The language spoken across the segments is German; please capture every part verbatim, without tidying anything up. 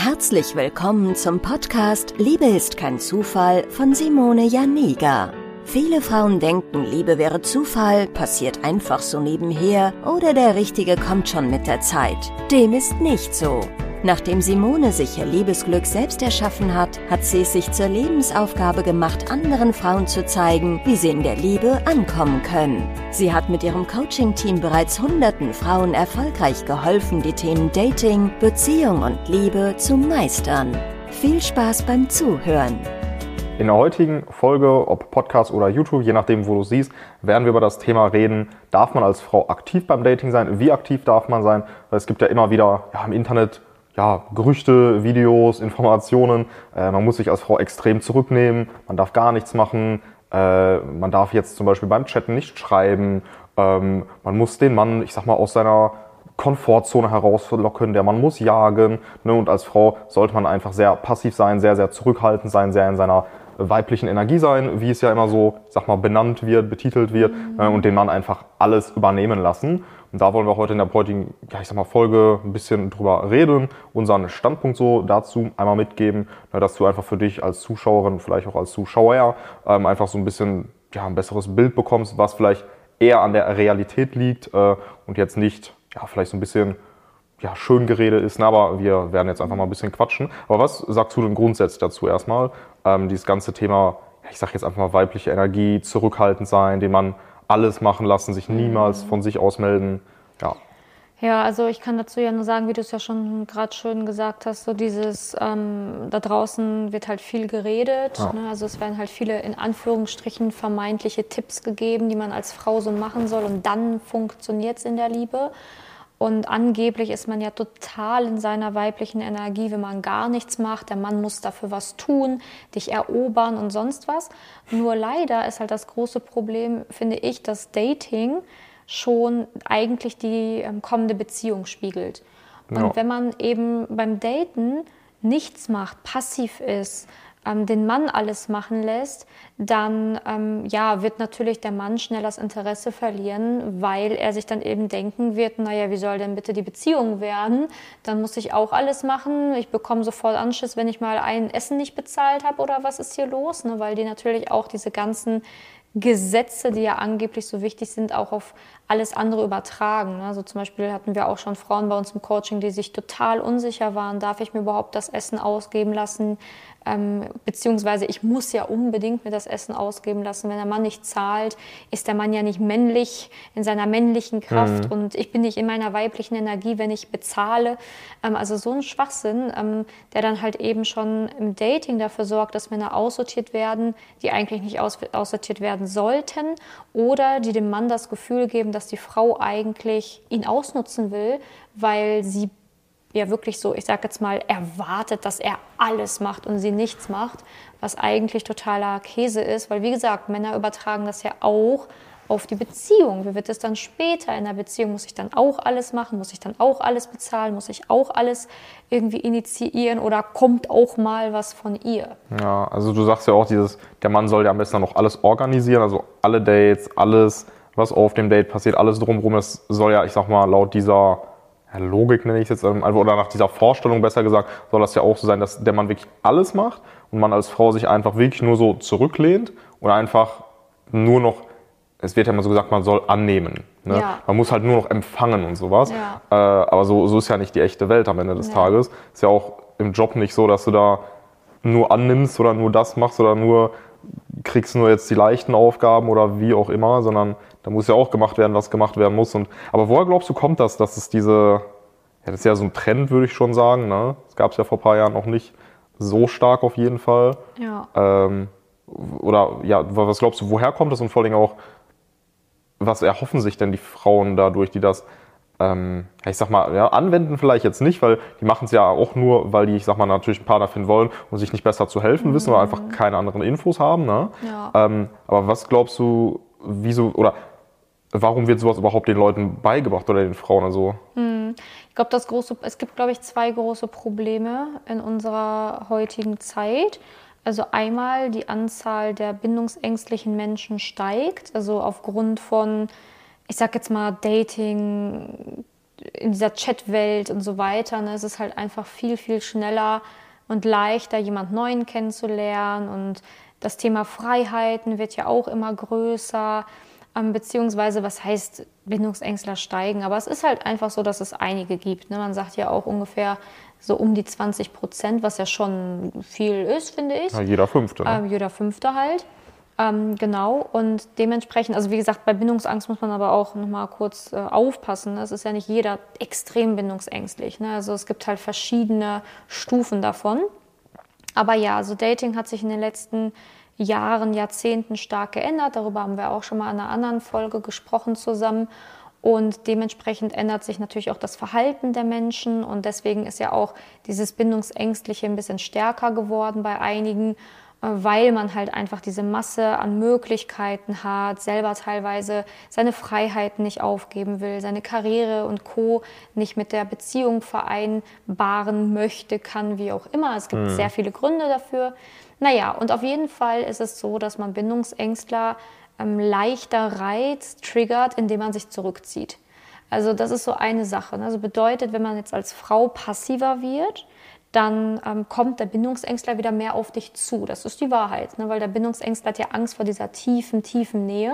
Herzlich willkommen zum Podcast Liebe ist kein Zufall von Simone Janiga. Viele Frauen denken, Liebe wäre Zufall, passiert einfach so nebenher oder der Richtige kommt schon mit der Zeit. Dem ist nicht so. Nachdem Simone sich ihr Liebesglück selbst erschaffen hat, hat sie es sich zur Lebensaufgabe gemacht, anderen Frauen zu zeigen, wie sie in der Liebe ankommen können. Sie hat mit ihrem Coaching-Team bereits hunderten Frauen erfolgreich geholfen, die Themen Dating, Beziehung und Liebe zu meistern. Viel Spaß beim Zuhören! In der heutigen Folge, ob Podcast oder YouTube, je nachdem, wo du siehst, werden wir über das Thema reden, darf man als Frau aktiv beim Dating sein? Wie aktiv darf man sein? Weil es gibt ja immer wieder ja, im Internet ja, Gerüchte, Videos, Informationen. Äh, man muss sich als Frau extrem zurücknehmen, man darf gar nichts machen, äh, man darf jetzt zum Beispiel beim Chatten nicht schreiben, ähm, man muss den Mann, ich sag mal, aus seiner Komfortzone herauslocken, der Mann muss jagen, ne? Und als Frau sollte man einfach sehr passiv sein, sehr, sehr zurückhaltend sein, sehr in seiner weiblichen Energie sein, wie es ja immer so, ich sag mal, benannt wird, betitelt wird, mhm. äh, und den Mann einfach alles übernehmen lassen. Und da wollen wir heute in der heutigen, ja, ich sag mal, Folge ein bisschen drüber reden, unseren Standpunkt so dazu einmal mitgeben, ne, dass du einfach für dich als Zuschauerin, vielleicht auch als Zuschauer, ähm, einfach so ein bisschen ja, ein besseres Bild bekommst, was vielleicht eher an der Realität liegt äh, und jetzt nicht, ja, vielleicht so ein bisschen ja, Schöngerede ist, ne, aber wir werden jetzt einfach mal ein bisschen quatschen. Aber was sagst du denn grundsätzlich dazu erstmal? Ähm, dieses ganze Thema, ja, ich sag jetzt einfach mal weibliche Energie, zurückhaltend sein, den Mann alles machen lassen, sich niemals von sich ausmelden, ja. Ja, also ich kann dazu ja nur sagen, wie du es ja schon gerade schön gesagt hast, so dieses, ähm, da draußen wird halt viel geredet, ja. ne? Also es werden halt viele in Anführungsstrichen vermeintliche Tipps gegeben, die man als Frau so machen soll und dann funktioniert es in der Liebe. Und angeblich ist man ja total in seiner weiblichen Energie, wenn man gar nichts macht. Der Mann muss dafür was tun, dich erobern und sonst was. Nur leider ist halt das große Problem, finde ich, dass Dating schon eigentlich die ähm, kommende Beziehung spiegelt. Und ja. wenn man eben beim Daten nichts macht, passiv ist, den Mann alles machen lässt, dann ähm, ja, wird natürlich der Mann schnell das Interesse verlieren, weil er sich dann eben denken wird, naja, wie soll denn bitte die Beziehung werden? Dann muss ich auch alles machen, ich bekomme sofort Anschiss, wenn ich mal ein Essen nicht bezahlt habe oder was ist hier los? Ne? Weil die natürlich auch diese ganzen Gesetze, die ja angeblich so wichtig sind, auch auf alles andere übertragen. Also zum Beispiel hatten wir auch schon Frauen bei uns im Coaching, die sich total unsicher waren, darf ich mir überhaupt das Essen ausgeben lassen? Ähm, beziehungsweise ich muss ja unbedingt mir das Essen ausgeben lassen. Wenn der Mann nicht zahlt, ist der Mann ja nicht männlich, in seiner männlichen Kraft mhm. und ich bin nicht in meiner weiblichen Energie, wenn ich bezahle. Ähm, also so ein Schwachsinn, ähm, der dann halt eben schon im Dating dafür sorgt, dass Männer aussortiert werden, die eigentlich nicht aus- aussortiert werden sollten oder die dem Mann das Gefühl geben, dass die Frau eigentlich ihn ausnutzen will, weil sie ja wirklich so, ich sag jetzt mal, erwartet, dass er alles macht und sie nichts macht, was eigentlich totaler Käse ist, weil wie gesagt, Männer übertragen das ja auch auf die Beziehung. Wie wird es dann später in der Beziehung? Muss ich dann auch alles machen? Muss ich dann auch alles bezahlen? Muss ich auch alles irgendwie initiieren oder kommt auch mal was von ihr? Ja, also du sagst ja auch dieses, der Mann soll ja am besten noch alles organisieren, also alle Dates, alles, was auf dem Date passiert, alles drumherum, das soll ja, ich sag mal, laut dieser Logik nenne ich es jetzt, oder nach dieser Vorstellung besser gesagt, soll das ja auch so sein, dass der Mann wirklich alles macht und man als Frau sich einfach wirklich nur so zurücklehnt oder einfach nur noch, es wird ja immer so gesagt, man soll annehmen. Ne? Ja. Man muss halt nur noch empfangen und sowas. Ja. Äh, aber so, so ist ja nicht die echte Welt am Ende des ja. Tages. Ist ja auch im Job nicht so, dass du da nur annimmst oder nur das machst oder nur kriegst nur jetzt die leichten Aufgaben oder wie auch immer, sondern da muss ja auch gemacht werden, was gemacht werden muss. Und, aber woher glaubst du, kommt das, dass es diese, ja, das ist ja so ein Trend, würde ich schon sagen, ne? Das gab es ja vor ein paar Jahren noch nicht so stark auf jeden Fall. Ja. Ähm, oder ja, was glaubst du, woher kommt das und vor allem auch, was erhoffen sich denn die Frauen dadurch, die das, ähm, ich sag mal, ja, anwenden vielleicht jetzt nicht, weil die machen es ja auch nur, weil die, ich sag mal, natürlich einen Partner finden wollen und sich nicht besser zu helfen mhm. wissen oder einfach keine anderen Infos haben. Ne? Ja. Ähm, aber was glaubst du, wieso oder warum wird sowas überhaupt den Leuten beigebracht oder den Frauen? Also? Ich glaube, das große, es gibt, glaube ich, zwei große Probleme in unserer heutigen Zeit. Also einmal die Anzahl der bindungsängstlichen Menschen steigt, also aufgrund von, ich sag jetzt mal, Dating, in dieser Chatwelt und so weiter, ne, es ist halt einfach viel, viel schneller und leichter, jemand Neuen kennenzulernen. Und das Thema Freiheiten wird ja auch immer größer. Beziehungsweise, was heißt Bindungsängstler steigen? Aber es ist halt einfach so, dass es einige gibt. Ne? Man sagt ja auch ungefähr so um die zwanzig Prozent, was ja schon viel ist, finde ich. Ja, jeder Fünfte. Ne? Ähm, jeder Fünfte halt. Ähm, genau. Und dementsprechend, also wie gesagt, bei Bindungsangst muss man aber auch nochmal kurz äh, aufpassen. Es ist ja nicht jeder extrem bindungsängstlich. Ne? Also es gibt halt verschiedene Stufen davon. Aber ja, also Dating hat sich in den letzten Jahren, Jahrzehnten stark geändert. Darüber haben wir auch schon mal in einer anderen Folge gesprochen zusammen. Und dementsprechend ändert sich natürlich auch das Verhalten der Menschen. Und deswegen ist ja auch dieses Bindungsängstliche ein bisschen stärker geworden bei einigen, weil man halt einfach diese Masse an Möglichkeiten hat, selber teilweise seine Freiheiten nicht aufgeben will, seine Karriere und Co. nicht mit der Beziehung vereinbaren möchte, kann, wie auch immer. Es gibt mhm. sehr viele Gründe dafür. Naja, und auf jeden Fall ist es so, dass man Bindungsängstler ähm, leichter reizt, triggert, indem man sich zurückzieht. Also das ist so eine Sache. Also bedeutet, wenn man jetzt als Frau passiver wird, dann ähm, kommt der Bindungsängstler wieder mehr auf dich zu. Das ist die Wahrheit, ne? Weil der Bindungsängstler hat ja Angst vor dieser tiefen, tiefen Nähe.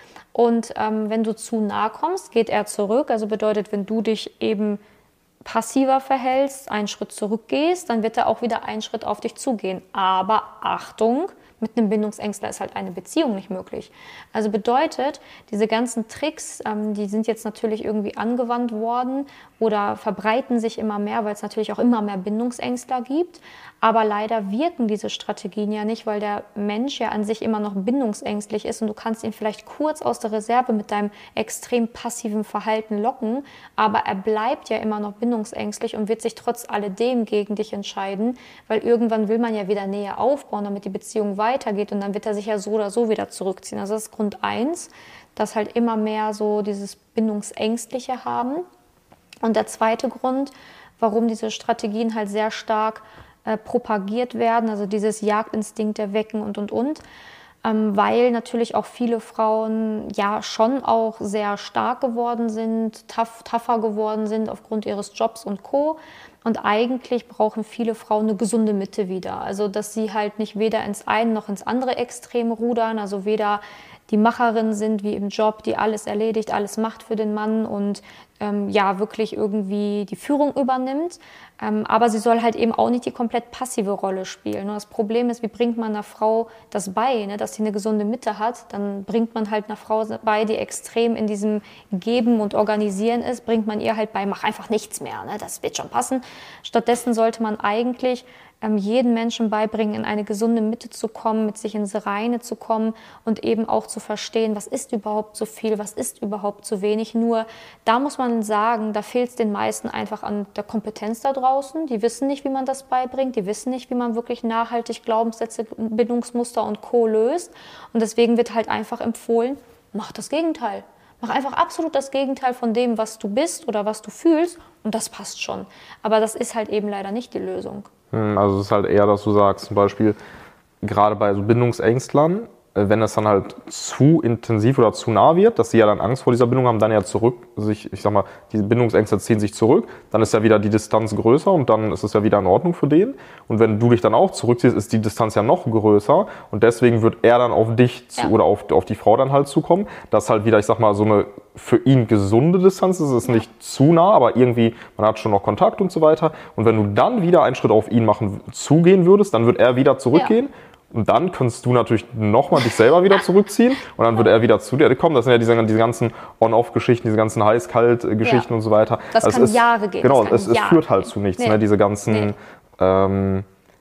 Und ähm, wenn du zu nah kommst, geht er zurück. Also bedeutet, wenn du dich eben passiver verhältst, einen Schritt zurückgehst, dann wird er auch wieder einen Schritt auf dich zugehen. Aber Achtung, mit einem Bindungsängstler ist halt eine Beziehung nicht möglich. Also bedeutet, diese ganzen Tricks, ähm, die sind jetzt natürlich irgendwie angewandt worden oder verbreiten sich immer mehr, weil es natürlich auch immer mehr Bindungsängstler gibt. Aber leider wirken diese Strategien ja nicht, weil der Mensch ja an sich immer noch bindungsängstlich ist und du kannst ihn vielleicht kurz aus der Reserve mit deinem extrem passiven Verhalten locken, aber er bleibt ja immer noch bindungsängstlich und wird sich trotz alledem gegen dich entscheiden, weil irgendwann will man ja wieder Nähe aufbauen, damit die Beziehung weitergeht und dann wird er sich ja so oder so wieder zurückziehen. Also das ist Grund eins, dass halt immer mehr so dieses Bindungsängstliche haben. Und der zweite Grund, warum diese Strategien halt sehr stark äh, propagiert werden, also dieses Jagdinstinkt erwecken und, und, und, ähm, weil natürlich auch viele Frauen ja schon auch sehr stark geworden sind, tough, tougher geworden sind aufgrund ihres Jobs und Co. Und eigentlich brauchen viele Frauen eine gesunde Mitte wieder, also dass sie halt nicht weder ins eine noch ins andere Extrem rudern, also weder die Macherin sind wie im Job, die alles erledigt, alles macht für den Mann und ähm, ja wirklich irgendwie die Führung übernimmt. Ähm, aber sie soll halt eben auch nicht die komplett passive Rolle spielen. Das Problem ist, wie bringt man einer Frau das bei, ne, dass sie eine gesunde Mitte hat? Dann bringt man halt einer Frau bei, die extrem in diesem Geben und Organisieren ist, bringt man ihr halt bei, mach einfach nichts mehr, ne, das wird schon passen. Stattdessen sollte man eigentlich ähm, jeden Menschen beibringen, in eine gesunde Mitte zu kommen, mit sich ins Reine zu kommen und eben auch zu verstehen, was ist überhaupt zu viel, was ist überhaupt zu wenig. Nur da muss man sagen, da fehlt es den meisten einfach an der Kompetenz da draußen. Die wissen nicht, wie man das beibringt, die wissen nicht, wie man wirklich nachhaltig Glaubenssätze, Bindungsmuster und Co. löst. Und deswegen wird halt einfach empfohlen, mach das Gegenteil. Mach einfach absolut das Gegenteil von dem, was du bist oder was du fühlst und das passt schon. Aber das ist halt eben leider nicht die Lösung. Also es ist halt eher, dass du sagst, zum Beispiel gerade bei so Bindungsängstlern, wenn es dann halt zu intensiv oder zu nah wird, dass sie ja dann Angst vor dieser Bindung haben, dann ja zurück, sich, ich sag mal, diese Bindungsängste ziehen sich zurück, dann ist ja wieder die Distanz größer und dann ist es ja wieder in Ordnung für den. Und wenn du dich dann auch zurückziehst, ist die Distanz ja noch größer und deswegen wird er dann auf dich zu, ja. oder auf, auf die Frau dann halt zukommen, dass halt wieder, ich sag mal, so eine für ihn gesunde Distanz ist, es ist nicht zu nah, aber irgendwie, man hat schon noch Kontakt und so weiter. Und wenn du dann wieder einen Schritt auf ihn machen, zugehen würdest, dann wird er wieder zurückgehen. Ja. Und dann kannst du natürlich nochmal dich selber wieder zurückziehen und dann würde er wieder zu dir kommen. Das sind ja diese, diese ganzen On-Off-Geschichten, diese ganzen Heiß-Kalt-Geschichten ja. und so weiter. Das also kann es, Jahre gehen. Genau, das es, es führt halt zu nichts. Nee. Ne? Diese ganzen, nee. ähm,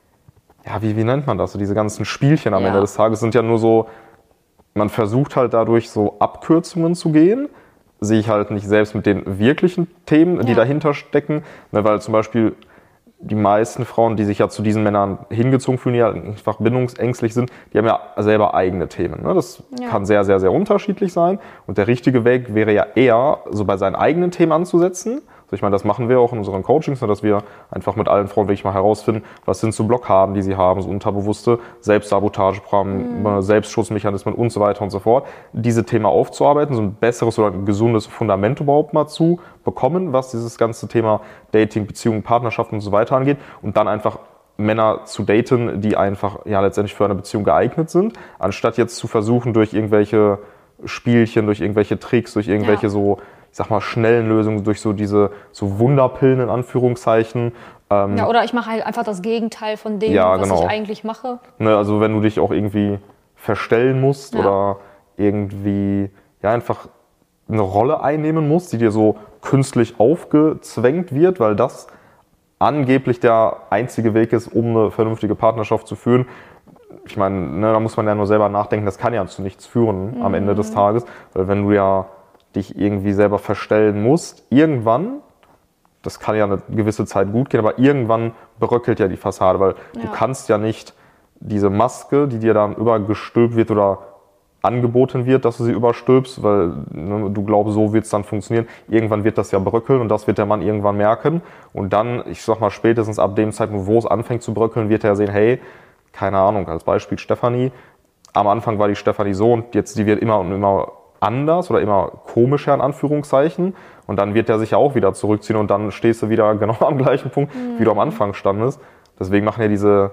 ja, wie, wie nennt man das? So diese ganzen Spielchen am ja. Ende des Tages sind ja nur so, man versucht halt dadurch so Abkürzungen zu gehen, sehe ich halt nicht selbst mit den wirklichen Themen, die ja. dahinter stecken, ne? Weil zum Beispiel die meisten Frauen, die sich ja zu diesen Männern hingezogen fühlen, die ja einfach bindungsängstlich sind, die haben ja selber eigene Themen. Ne? Das ja. kann sehr, sehr, sehr unterschiedlich sein. Und der richtige Weg wäre ja eher, so bei seinen eigenen Themen anzusetzen, Also ich meine, das machen wir auch in unseren Coachings, dass wir einfach mit allen Frauen wirklich mal herausfinden, was sind so Blockaden, die sie haben, so unterbewusste Selbstsabotageprogramme, mhm. Selbstschutzmechanismen und so weiter und so fort. Diese Themen aufzuarbeiten, so ein besseres oder ein gesundes Fundament überhaupt mal zu bekommen, was dieses ganze Thema Dating, Beziehungen, Partnerschaft und so weiter angeht und dann einfach Männer zu daten, die einfach ja letztendlich für eine Beziehung geeignet sind, anstatt jetzt zu versuchen, durch irgendwelche Spielchen, durch irgendwelche Tricks, durch irgendwelche ja. so, ich sag mal, schnellen Lösungen, durch so diese so Wunderpillen in Anführungszeichen. Ähm, ja, oder ich mache halt einfach das Gegenteil von dem, ja, was genau. ich eigentlich mache. Ne, also wenn du dich auch irgendwie verstellen musst ja. oder irgendwie ja einfach eine Rolle einnehmen musst, die dir so künstlich aufgezwängt wird, weil das angeblich der einzige Weg ist, um eine vernünftige Partnerschaft zu führen. Ich meine, ne, da muss man ja nur selber nachdenken, das kann ja zu nichts führen mhm. am Ende des Tages, weil wenn du ja dich irgendwie selber verstellen musst, irgendwann, das kann ja eine gewisse Zeit gut gehen, aber irgendwann bröckelt ja die Fassade, weil ja. du kannst ja nicht diese Maske, die dir dann übergestülpt wird oder angeboten wird, dass du sie überstülpst, weil ne, du glaubst, so wird es dann funktionieren. Irgendwann wird das ja bröckeln und das wird der Mann irgendwann merken. Und dann, ich sag mal, spätestens ab dem Zeitpunkt, wo es anfängt zu bröckeln, wird er sehen, hey, keine Ahnung, als Beispiel Stefanie, am Anfang war die Stefanie so und jetzt die wird immer und immer anders oder immer komischer in Anführungszeichen und dann wird er sich ja auch wieder zurückziehen und dann stehst du wieder genau am gleichen Punkt, mhm. wie du am Anfang standest. Deswegen machen ja diese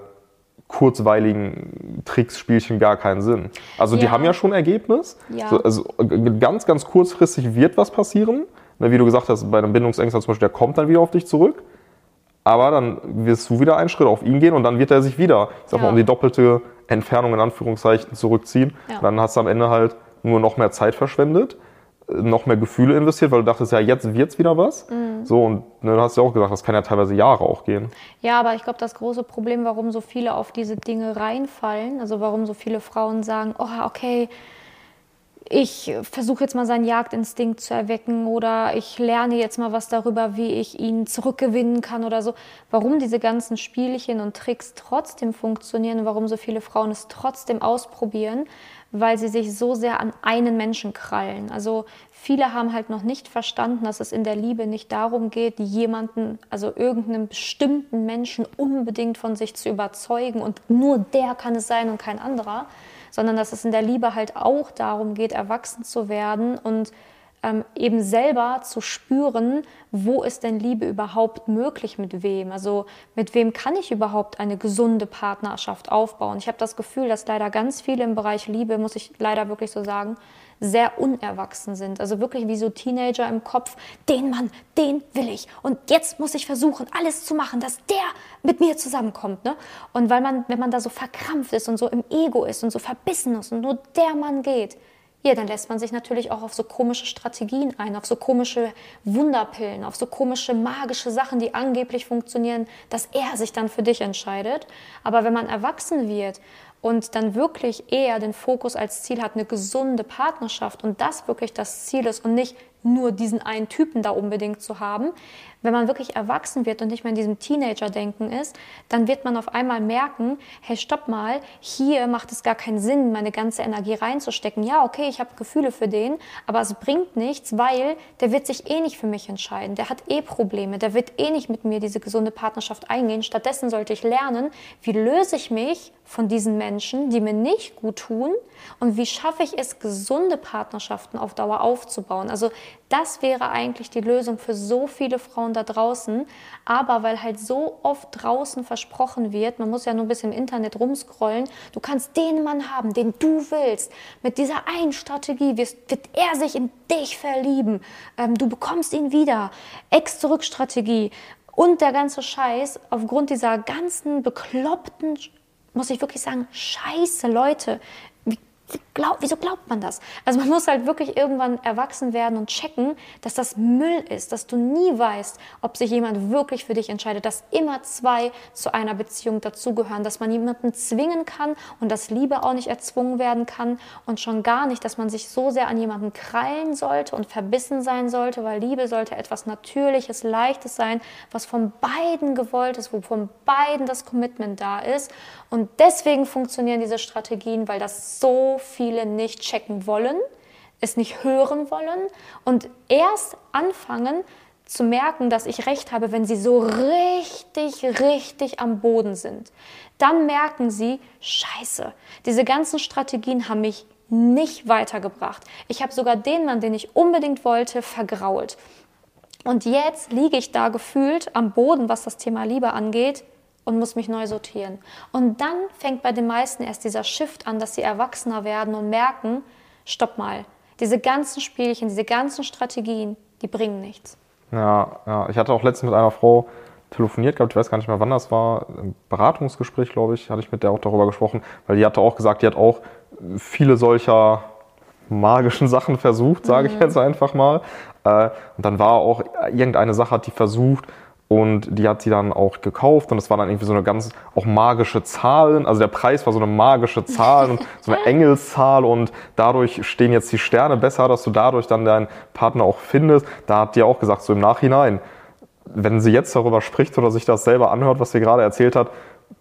kurzweiligen Tricks, Spielchen gar keinen Sinn. Also ja. die haben ja schon Ergebnis. Ja. So, also ganz, ganz kurzfristig wird was passieren. Wie du gesagt hast, bei einem Bindungsängstler zum Beispiel, der kommt dann wieder auf dich zurück. Aber dann wirst du wieder einen Schritt auf ihn gehen und dann wird er sich wieder, ich sag ja. mal, um die doppelte Entfernung in Anführungszeichen zurückziehen. Ja. Und dann hast du am Ende halt nur noch mehr Zeit verschwendet, noch mehr Gefühle investiert, weil du dachtest, ja, jetzt wird's wieder was. Mhm. So, und ne, du hast ja auch gesagt, das kann ja teilweise Jahre auch gehen. Ja, aber ich glaube, das große Problem, warum so viele auf diese Dinge reinfallen, also warum so viele Frauen sagen, oh, okay, ich versuche jetzt mal seinen Jagdinstinkt zu erwecken oder ich lerne jetzt mal was darüber, wie ich ihn zurückgewinnen kann oder so. Warum diese ganzen Spielchen und Tricks trotzdem funktionieren und warum so viele Frauen es trotzdem ausprobieren, weil sie sich so sehr an einen Menschen krallen. Also viele haben halt noch nicht verstanden, dass es in der Liebe nicht darum geht, jemanden, also irgendeinen bestimmten Menschen unbedingt von sich zu überzeugen und nur der kann es sein und kein anderer, sondern dass es in der Liebe halt auch darum geht, erwachsen zu werden und ähm, eben selber zu spüren, wo ist denn Liebe überhaupt möglich, mit wem? Also mit wem kann ich überhaupt eine gesunde Partnerschaft aufbauen? Ich habe das Gefühl, dass leider ganz viele im Bereich Liebe, muss ich leider wirklich so sagen, sehr unerwachsen sind. Also wirklich wie so Teenager im Kopf, den Mann, den will ich. Und jetzt muss ich versuchen, alles zu machen, dass der mit mir zusammenkommt. Ne? Und weil man, wenn man da so verkrampft ist und so im Ego ist und so verbissen ist und nur der Mann geht, ja, dann lässt man sich natürlich auch auf so komische Strategien ein, auf so komische Wunderpillen, auf so komische magische Sachen, die angeblich funktionieren, dass er sich dann für dich entscheidet. Aber wenn man erwachsen wird und dann wirklich eher den Fokus als Ziel hat, eine gesunde Partnerschaft und das wirklich das Ziel ist und nicht nur diesen einen Typen da unbedingt zu haben, wenn man wirklich erwachsen wird und nicht mehr in diesem Teenager-Denken ist, dann wird man auf einmal merken, hey, stopp mal, hier macht es gar keinen Sinn, meine ganze Energie reinzustecken. Ja, okay, ich habe Gefühle für den, aber es bringt nichts, weil der wird sich eh nicht für mich entscheiden. Der hat eh Probleme, der wird eh nicht mit mir diese gesunde Partnerschaft eingehen. Stattdessen sollte ich lernen, wie löse ich mich von diesen Menschen, die mir nicht gut tun und wie schaffe ich es, gesunde Partnerschaften auf Dauer aufzubauen. Also das wäre eigentlich die Lösung für so viele Frauen da draußen, aber weil halt so oft draußen versprochen wird, man muss ja nur ein bisschen im Internet rumscrollen, du kannst den Mann haben, den du willst, mit dieser einen Strategie wirst, wird er sich in dich verlieben, ähm, du bekommst ihn wieder, Ex-Zurück-Strategie und der ganze Scheiß aufgrund dieser ganzen bekloppten, muss ich wirklich sagen, Scheiße, Leute, Glaub, wieso glaubt man das? Also man muss halt wirklich irgendwann erwachsen werden und checken, dass das Müll ist, dass du nie weißt, ob sich jemand wirklich für dich entscheidet, dass immer zwei zu einer Beziehung dazugehören, dass man jemanden zwingen kann und dass Liebe auch nicht erzwungen werden kann und schon gar nicht, dass man sich so sehr an jemanden krallen sollte und verbissen sein sollte, weil Liebe sollte etwas Natürliches, Leichtes sein, was von beiden gewollt ist, wo von beiden das Commitment da ist und deswegen funktionieren diese Strategien, weil das so viele nicht checken wollen, es nicht hören wollen und erst anfangen, zu merken, dass ich recht habe, wenn sie so richtig, richtig am Boden sind. Dann merken sie, scheiße, diese ganzen Strategien haben mich nicht weitergebracht. Ich habe sogar den Mann, den ich unbedingt wollte, vergrault. Und jetzt liege ich da gefühlt am Boden, was das Thema Liebe angeht, und muss mich neu sortieren. Und dann fängt bei den meisten erst dieser Shift an, dass sie erwachsener werden und merken, stopp mal, diese ganzen Spielchen, diese ganzen Strategien, die bringen nichts. Ja, ja, ich hatte auch letztens mit einer Frau telefoniert gehabt, ich weiß gar nicht mehr, wann das war, im Beratungsgespräch, glaube ich, hatte ich mit der auch darüber gesprochen, weil die hatte auch gesagt, die hat auch viele solcher magischen Sachen versucht, sage ich jetzt einfach mal. Und dann war auch irgendeine Sache, hat die versucht, und die hat sie dann auch gekauft und das war dann irgendwie so eine ganz auch magische Zahl. Also der Preis war so eine magische Zahl und so eine Engelszahl und dadurch stehen jetzt die Sterne besser, dass du dadurch dann deinen Partner auch findest. Da hat die auch gesagt, so im Nachhinein, wenn sie jetzt darüber spricht oder sich das selber anhört, was sie gerade erzählt hat,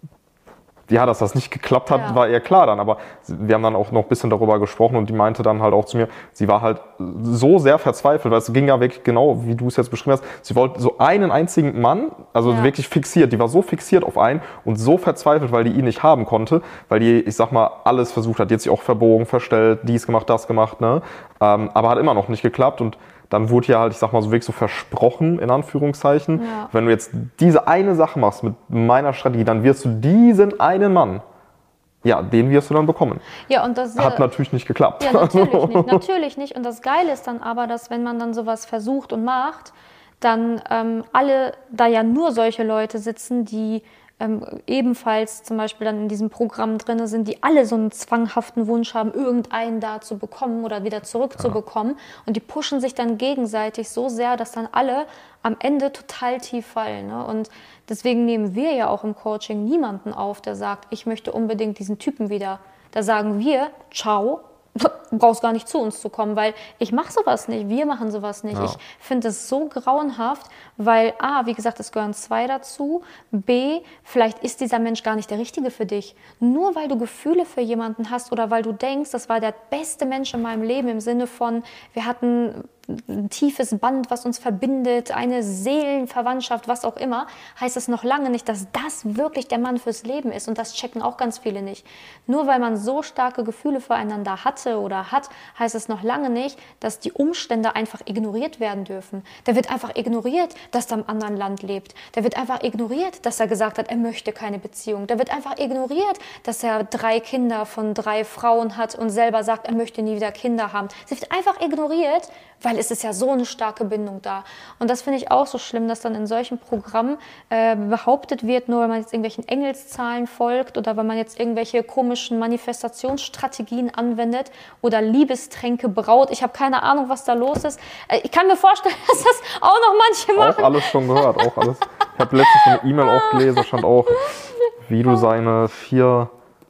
ja, dass das nicht geklappt hat, ja. war ihr klar dann. Aber wir haben dann auch noch ein bisschen darüber gesprochen und die meinte dann halt auch zu mir, sie war halt so sehr verzweifelt, weil es ging ja wirklich genau, wie du es jetzt beschrieben hast. Sie wollte so einen einzigen Mann, also ja. wirklich fixiert. Die war so fixiert auf einen und so verzweifelt, weil die ihn nicht haben konnte, weil die, ich sag mal, alles versucht hat. Die hat sich auch verbogen, verstellt, dies gemacht, das gemacht, ne? Ähm, aber hat immer noch nicht geklappt und dann wurde ja halt, ich sag mal, so wirklich so versprochen, in Anführungszeichen, ja. wenn du jetzt diese eine Sache machst mit meiner Strategie, dann wirst du diesen einen Mann, ja, den wirst du dann bekommen. Ja, und das hat natürlich nicht geklappt. Ja, natürlich nicht, natürlich nicht. Und das Geile ist dann aber, dass wenn man dann sowas versucht und macht, dann ähm, alle, da ja nur solche Leute sitzen, die ähm, ebenfalls zum Beispiel dann in diesem Programm drin sind, die alle so einen zwanghaften Wunsch haben, irgendeinen da zu bekommen oder wieder zurückzubekommen. Ja. Und die pushen sich dann gegenseitig so sehr, dass dann alle am Ende total tief fallen. Ne? Und deswegen nehmen wir ja auch im Coaching niemanden auf, der sagt, ich möchte unbedingt diesen Typen wieder. Da sagen wir, ciao, du brauchst gar nicht zu uns zu kommen, weil ich mache sowas nicht, wir machen sowas nicht. Ja. Ich finde es so grauenhaft, weil A, wie gesagt, es gehören zwei dazu, B, vielleicht ist dieser Mensch gar nicht der Richtige für dich. Nur weil du Gefühle für jemanden hast oder weil du denkst, das war der beste Mensch in meinem Leben im Sinne von, wir hatten ein tiefes Band, was uns verbindet, eine Seelenverwandtschaft, was auch immer, heißt es noch lange nicht, dass das wirklich der Mann fürs Leben ist. Und das checken auch ganz viele nicht. Nur weil man so starke Gefühle füreinander hatte oder hat, heißt es noch lange nicht, dass die Umstände einfach ignoriert werden dürfen. Der wird einfach ignoriert, dass er im anderen Land lebt. Der wird einfach ignoriert, dass er gesagt hat, er möchte keine Beziehung. Der wird einfach ignoriert, dass er drei Kinder von drei Frauen hat und selber sagt, er möchte nie wieder Kinder haben. Es wird einfach ignoriert, weil es ist ja so eine starke Bindung da. Und das finde ich auch so schlimm, dass dann in solchen Programmen äh, behauptet wird, nur weil man jetzt irgendwelchen Engelszahlen folgt oder weil man jetzt irgendwelche komischen Manifestationsstrategien anwendet oder Liebestränke braut. Ich habe keine Ahnung, was da los ist. Äh, ich kann mir vorstellen, dass das auch noch manche machen. Auch alles schon gehört, auch alles. Ich habe letztens eine E-Mail auch gelesen, da stand auch, wie du seine vier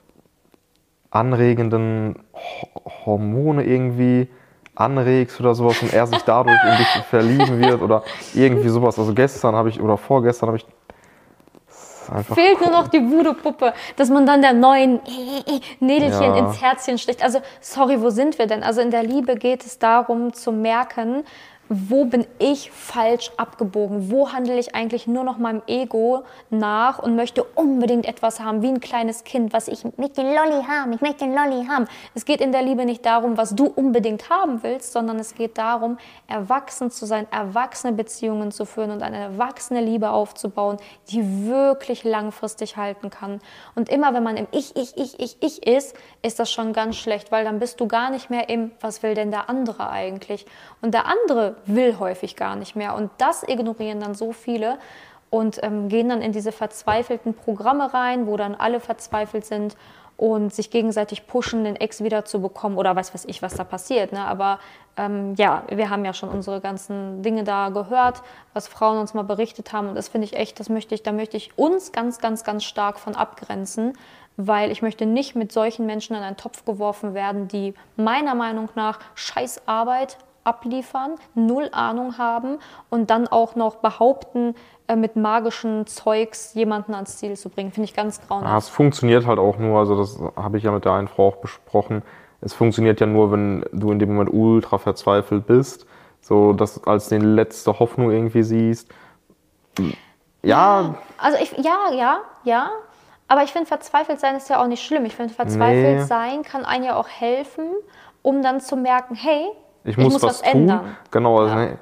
anregenden Hormone irgendwie anregst oder sowas und er sich dadurch in dich verlieben wird oder irgendwie sowas. Also gestern habe ich oder vorgestern habe ich einfach fehlt nur noch die Voodoo-Puppe, dass man dann der neuen Nädelchen ja. ins Herzchen sticht. Also sorry, wo sind wir denn? Also in der Liebe geht es darum zu merken, wo bin ich falsch abgebogen? Wo handle ich eigentlich nur noch meinem Ego nach und möchte unbedingt etwas haben, wie ein kleines Kind, was ich möchte den Lolli haben, ich möchte den Lolli haben. Es geht in der Liebe nicht darum, was du unbedingt haben willst, sondern es geht darum, erwachsen zu sein, erwachsene Beziehungen zu führen und eine erwachsene Liebe aufzubauen, die wirklich langfristig halten kann. Und immer wenn man im Ich, Ich, Ich, Ich, Ich ist, ist das schon ganz schlecht, weil dann bist du gar nicht mehr im, was will denn der andere eigentlich? Und der andere will häufig gar nicht mehr. Und das ignorieren dann so viele und ähm, gehen dann in diese verzweifelten Programme rein, wo dann alle verzweifelt sind und sich gegenseitig pushen, den Ex wieder zu bekommen oder weiß was ich, was da passiert. Ne? Aber ähm, ja, wir haben ja schon unsere ganzen Dinge da gehört, was Frauen uns mal berichtet haben. Und das finde ich echt, das möchte ich, da möchte ich uns ganz, ganz, ganz stark von abgrenzen, weil ich möchte nicht mit solchen Menschen in einen Topf geworfen werden, die meiner Meinung nach scheiß Arbeit abliefern, null Ahnung haben und dann auch noch behaupten, äh, mit magischen Zeugs jemanden ans Ziel zu bringen. Finde ich ganz grauenhaft. Ja, es funktioniert halt auch nur, also das habe ich ja mit der einen Frau auch besprochen, es funktioniert ja nur, wenn du in dem Moment ultra verzweifelt bist, so das als die letzte Hoffnung irgendwie siehst. Ja. Also ich, ja, ja, ja. Aber ich finde, verzweifelt sein ist ja auch nicht schlimm. Ich finde, verzweifelt Nee. sein kann einem ja auch helfen, um dann zu merken, hey, Ich ich muss, muss was, was tun. ändern. Genau, also, Ja. nee,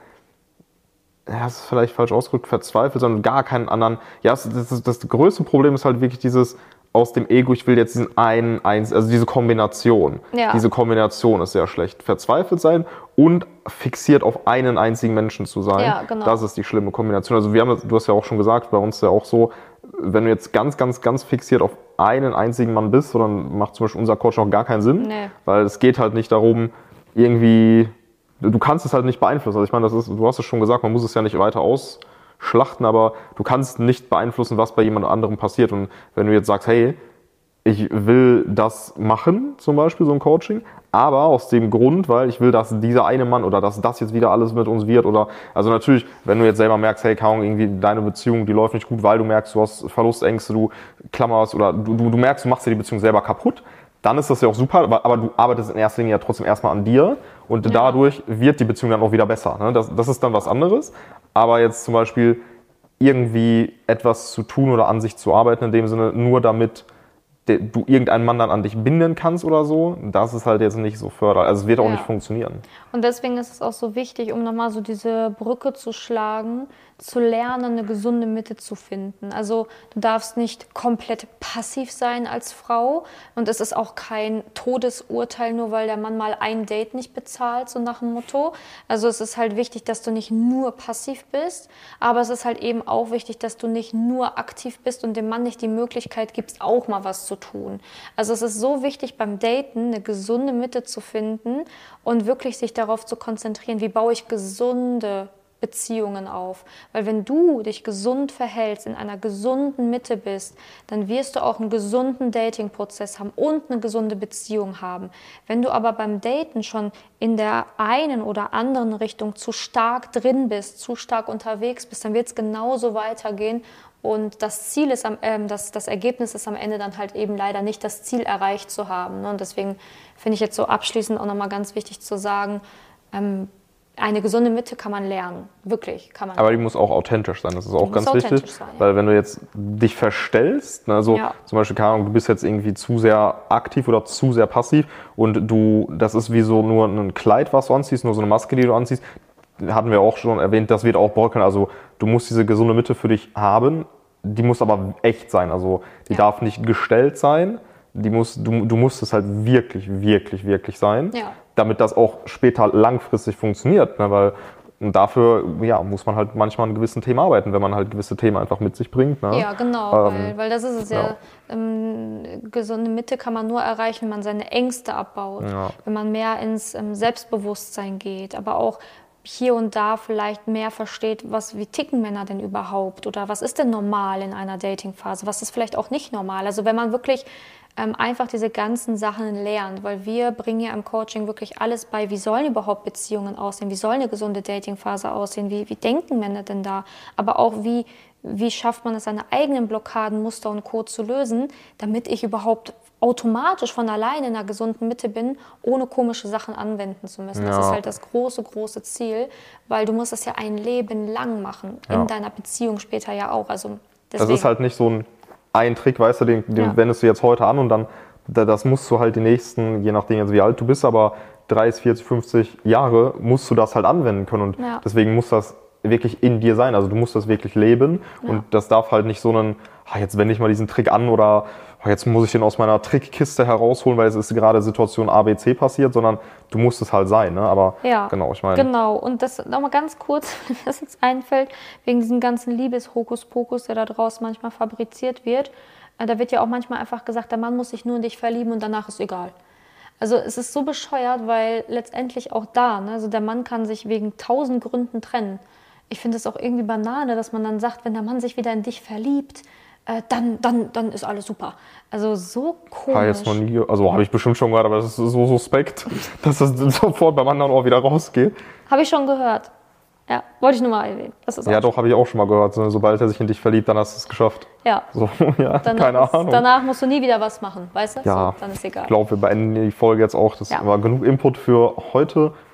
ja, das ist vielleicht falsch ausgedrückt, verzweifelt, sondern gar keinen anderen. Ja, das, das, das größte Problem ist halt wirklich dieses aus dem Ego, ich will jetzt diesen einen, eins, also diese Kombination. Ja. Diese Kombination ist sehr schlecht. Verzweifelt sein und fixiert auf einen einzigen Menschen zu sein. Ja, genau. Das ist die schlimme Kombination. Also wir haben, du hast ja auch schon gesagt, bei uns ist ja auch so, wenn du jetzt ganz, ganz, ganz fixiert auf einen einzigen Mann bist, dann macht zum Beispiel unser Coach auch gar keinen Sinn. Nee. Weil es geht halt nicht darum, irgendwie, du kannst es halt nicht beeinflussen. Also ich meine, das ist, du hast es schon gesagt, man muss es ja nicht weiter ausschlachten, aber du kannst nicht beeinflussen, was bei jemand anderem passiert. Und wenn du jetzt sagst, hey, ich will das machen, zum Beispiel so ein Coaching, aber aus dem Grund, weil ich will, dass dieser eine Mann oder dass das jetzt wieder alles mit uns wird oder, also natürlich, wenn du jetzt selber merkst, hey, kaum irgendwie deine Beziehung, die läuft nicht gut, weil du merkst, du hast Verlustängste, du klammerst oder du, du, du merkst, du machst dir die Beziehung selber kaputt, dann ist das ja auch super, aber, aber du arbeitest in erster Linie ja trotzdem erstmal an dir und Ja. dadurch wird die Beziehung dann auch wieder besser. Ne? Das, das ist dann was anderes, aber jetzt zum Beispiel irgendwie etwas zu tun oder an sich zu arbeiten, in dem Sinne nur damit de- du irgendeinen Mann dann an dich binden kannst oder so, das ist halt jetzt nicht so förderlich. Also es wird auch Ja. nicht funktionieren. Und deswegen ist es auch so wichtig, um nochmal so diese Brücke zu schlagen, zu lernen, eine gesunde Mitte zu finden. Also du darfst nicht komplett passiv sein als Frau und es ist auch kein Todesurteil, nur weil der Mann mal ein Date nicht bezahlt, so nach dem Motto. Also es ist halt wichtig, dass du nicht nur passiv bist, aber es ist halt eben auch wichtig, dass du nicht nur aktiv bist und dem Mann nicht die Möglichkeit gibst, auch mal was zu tun. Also es ist so wichtig beim Daten, eine gesunde Mitte zu finden und wirklich sich darauf zu konzentrieren, wie baue ich gesunde Beziehungen auf. Weil wenn du dich gesund verhältst, in einer gesunden Mitte bist, dann wirst du auch einen gesunden Dating-Prozess haben und eine gesunde Beziehung haben. Wenn du aber beim Daten schon in der einen oder anderen Richtung zu stark drin bist, zu stark unterwegs bist, dann wird es genauso weitergehen. Und das Ziel ist, am, ähm, das, das Ergebnis ist am Ende dann halt eben leider nicht das Ziel erreicht zu haben. Ne? Und deswegen finde ich jetzt so abschließend auch nochmal ganz wichtig zu sagen, ähm, eine gesunde Mitte kann man lernen, wirklich kann man. Aber die muss auch authentisch sein, das ist auch Die ganz muss wichtig, authentisch sein, ja. weil wenn du jetzt dich verstellst, ne, also Ja. zum Beispiel, keine Ahnung, du bist jetzt irgendwie zu sehr aktiv oder zu sehr passiv und du, das ist wie so nur ein Kleid, was du anziehst, nur so eine Maske, die du anziehst, hatten wir auch schon erwähnt, das wird auch bröckeln, also du musst diese gesunde Mitte für dich haben, die muss aber echt sein, also die Ja. darf nicht gestellt sein, die muss, du, du musst es halt wirklich, wirklich, wirklich sein, Ja. damit das auch später langfristig funktioniert, ne, weil und dafür ja, muss man halt manchmal an gewissen Themen arbeiten, wenn man halt gewisse Themen einfach mit sich bringt. Ne? Ja, genau, Ähm, weil, weil das ist es ja. ja. Ähm, gesunde Mitte kann man nur erreichen, wenn man seine Ängste abbaut, Ja. wenn man mehr ins ähm, Selbstbewusstsein geht, aber auch hier und da vielleicht mehr versteht, was, wie ticken Männer denn überhaupt oder was ist denn normal in einer Datingphase, was ist vielleicht auch nicht normal. Also wenn man wirklich ähm, einfach diese ganzen Sachen lernt, weil wir bringen ja im Coaching wirklich alles bei, wie sollen überhaupt Beziehungen aussehen, wie soll eine gesunde Datingphase aussehen, wie, wie denken Männer denn da, aber auch wie, wie schafft man es, seine eigenen Blockaden, Muster und Co. zu lösen, damit ich überhaupt automatisch von alleine in einer gesunden Mitte bin, ohne komische Sachen anwenden zu müssen. Das Ja. ist halt das große, große Ziel, weil du musst das ja ein Leben lang machen, Ja. in deiner Beziehung später ja auch. Also Das deswegen. ist halt nicht so ein, ein Trick, weißt du, den, den Ja. wendest du jetzt heute an und dann, da- das musst du halt die nächsten, je nachdem jetzt wie alt du bist, aber dreißig, vierzig, fünfzig Jahre musst du das halt anwenden können und Ja. deswegen muss das wirklich in dir sein, also du musst das wirklich leben und das darf halt nicht so einen, ah, jetzt wende ich mal diesen Trick an oder ah, jetzt muss ich den aus meiner Trickkiste herausholen, weil es ist gerade Situation A, B, C passiert, sondern du musst es halt sein, ne? Aber Ja, genau, ich meine. Genau, und das nochmal ganz kurz, wenn mir das jetzt einfällt, wegen diesem ganzen Liebeshokuspokus, der da draußen manchmal fabriziert wird, äh, da wird ja auch manchmal einfach gesagt, der Mann muss sich nur in dich verlieben und danach ist egal. Also es ist so bescheuert, weil letztendlich auch da, ne, also der Mann kann sich wegen tausend Gründen trennen. Ich finde es auch irgendwie Banane, dass man dann sagt, wenn der Mann sich wieder in dich verliebt, äh, dann, dann, dann ist alles super. Also so komisch. Habe jetzt noch nie, also habe ich bestimmt schon gehört, aber das ist so suspekt, dass das sofort beim anderen auch wieder rausgeht. Habe ich schon gehört. Ja, wollte ich nur mal erwähnen. Das ist Ja, auch doch, habe ich auch schon mal gehört. So, sobald er sich in dich verliebt, dann hast du es geschafft. Ja. So, ja, Danach, keine ist, Ahnung. danach musst du nie wieder was machen, weißt du? Ja, So, dann ist egal. ich glaube, wir beenden die Folge jetzt auch. Das Ja. war genug Input für heute.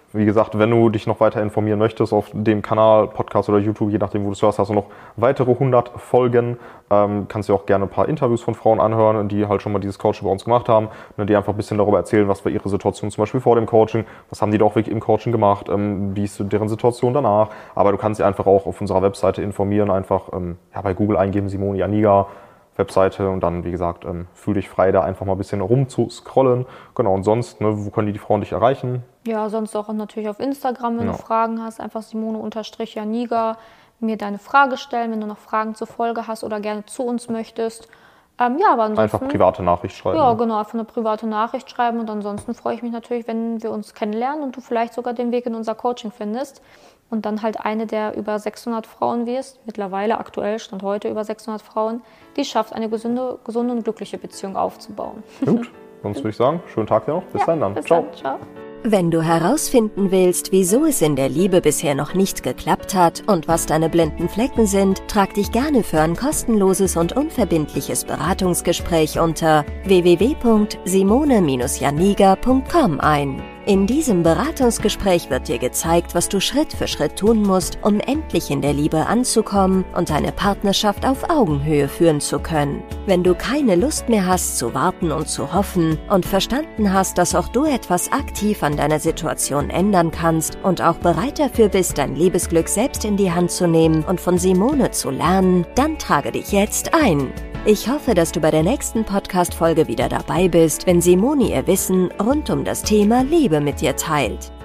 Wie gesagt, wenn du dich noch weiter informieren möchtest auf dem Kanal, Podcast oder YouTube, je nachdem, wo du es hörst, hast du noch weitere hundert Folgen. Ähm, kannst dir auch gerne ein paar Interviews von Frauen anhören, die halt schon mal dieses Coaching bei uns gemacht haben, ne, die einfach ein bisschen darüber erzählen, was war ihre Situation zum Beispiel vor dem Coaching, was haben die doch wirklich im Coaching gemacht, ähm, wie ist deren Situation danach. Aber du kannst dich einfach auch auf unserer Webseite informieren, einfach ähm, ja, bei Google eingeben, Simone Janiga, Webseite, und dann, wie gesagt, ähm, fühl dich frei, da einfach mal ein bisschen rumzuscrollen. Genau, und sonst, ne, wo können die, die Frauen dich erreichen? Ja, sonst auch natürlich auf Instagram, wenn ja. du Fragen hast, einfach Simone-Janiga, mir deine Frage stellen, wenn du noch Fragen zur Folge hast oder gerne zu uns möchtest. Ähm, ja, aber ansonsten, einfach private Nachricht schreiben. Ja, genau, einfach eine private Nachricht schreiben, und ansonsten freue ich mich natürlich, wenn wir uns kennenlernen und du vielleicht sogar den Weg in unser Coaching findest und dann halt eine der über sechshundert Frauen wirst, mittlerweile aktuell, Stand heute über sechshundert Frauen, die schafft, eine gesunde, gesunde und glückliche Beziehung aufzubauen. Gut, sonst würde ich sagen, schönen Tag dir noch. Bis ja, dann dann. Bis Ciao. Dann. Ciao. Wenn du herausfinden willst, wieso es in der Liebe bisher noch nicht geklappt hat und was deine blinden Flecken sind, trag dich gerne für ein kostenloses und unverbindliches Beratungsgespräch unter w w w punkt simone janiga punkt com ein. In diesem Beratungsgespräch wird dir gezeigt, was du Schritt für Schritt tun musst, um endlich in der Liebe anzukommen und deine Partnerschaft auf Augenhöhe führen zu können. Wenn du keine Lust mehr hast zu warten und zu hoffen und verstanden hast, dass auch du etwas aktiv an deiner Situation ändern kannst und auch bereit dafür bist, dein Liebesglück selbst in die Hand zu nehmen und von Simone zu lernen, dann trage dich jetzt ein. Ich hoffe, dass du bei der nächsten Podcast-Folge wieder dabei bist, wenn Simone ihr Wissen rund um das Thema Liebe mit dir teilt.